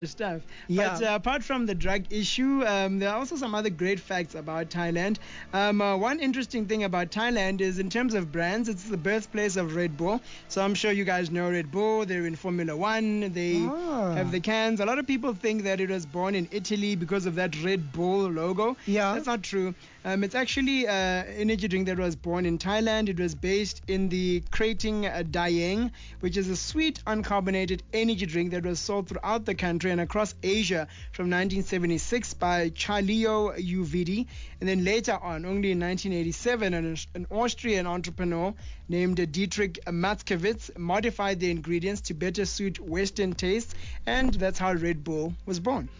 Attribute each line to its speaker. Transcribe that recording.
Speaker 1: stuff.
Speaker 2: Yeah.
Speaker 1: But apart from the drug issue, there are also some other great facts about Thailand. One interesting thing about Thailand is in terms of brands, it's the birthplace of Red Bull. So I'm sure you guys know Red Bull. They're in Formula One. They have the cans. A lot of people think that it was born in Italy because of that Red Bull logo.
Speaker 2: Yeah.
Speaker 1: That's not true. It's actually an energy drink that was born in Thailand. It was based in the Krating Dayang, which is a sweet uncarbonated energy drink that was sold throughout the country and across Asia from 1976 by Charlio Uvidi. And then later on, only in 1987, an Austrian entrepreneur named Dietrich Matzkewitz modified the ingredients to better suit Western tastes, and that's how Red Bull was born.